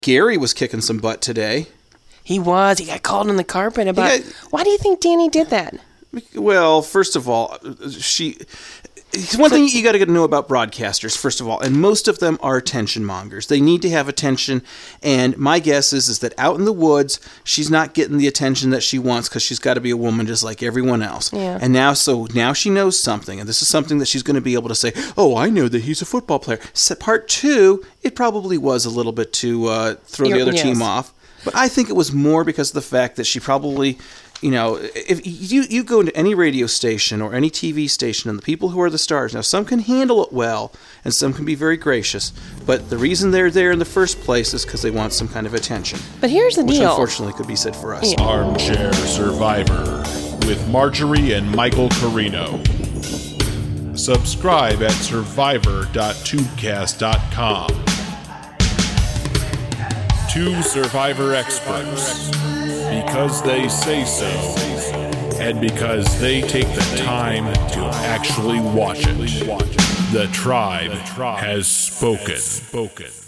Gary was kicking some butt today. He was. He got called on the carpet about... Why do you think Danny did that? Well, first of all, one thing you got to know about broadcasters, first of all, and most of them are attention mongers. They need to have attention, and my guess is that out in the woods, she's not getting the attention that she wants because she's got to be a woman just like everyone else. Yeah. And now she knows something, and this is something that she's going to be able to say, oh, I know that he's a football player. So part 2, it probably was a little bit to throw the other team off. But I think it was more because of the fact that she probably... if you go into any radio station or any TV station, and the people who are the stars, now some can handle it well and some can be very gracious, but the reason they're there in the first place is because they want some kind of attention. But here's the deal. Which unfortunately could be said for us. Yeah. Armchair Survivor with Marjorie and Michael Carino. Subscribe at survivor.tubecast.com. 2 Survivor experts. Because they say so, and because they take the time to actually watch it. The tribe has spoken.